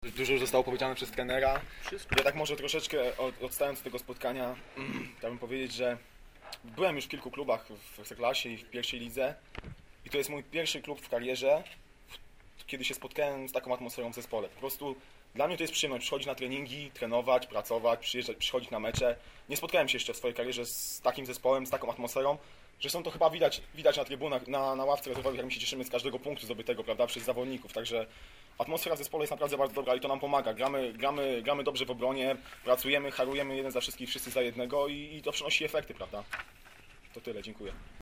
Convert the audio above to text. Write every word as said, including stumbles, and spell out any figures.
Dużo już zostało powiedziane przez trenera. Wszystko. Ja tak może troszeczkę od, odstając od tego spotkania, chciałbym powiedzieć, że byłem już w kilku klubach w Ekstraklasie i w pierwszej lidze i to jest mój pierwszy klub w karierze, kiedy się spotkałem z taką atmosferą w zespole. Po prostu dla mnie to jest przyjemność przychodzić na treningi, trenować, pracować, przyjeżdżać, przychodzić na mecze. Nie spotkałem się jeszcze w swojej karierze z takim zespołem, z taką atmosferą. Zresztą to chyba widać, widać na trybunach, na, na ławce rezerwowych, jak my się cieszymy z każdego punktu zdobytego, prawda, przez zawodników. Także atmosfera w zespole jest naprawdę bardzo dobra i to nam pomaga. Gramy, gramy, gramy dobrze w obronie, pracujemy, harujemy jeden za wszystkich, wszyscy za jednego i, i to przynosi efekty, prawda. To tyle, dziękuję.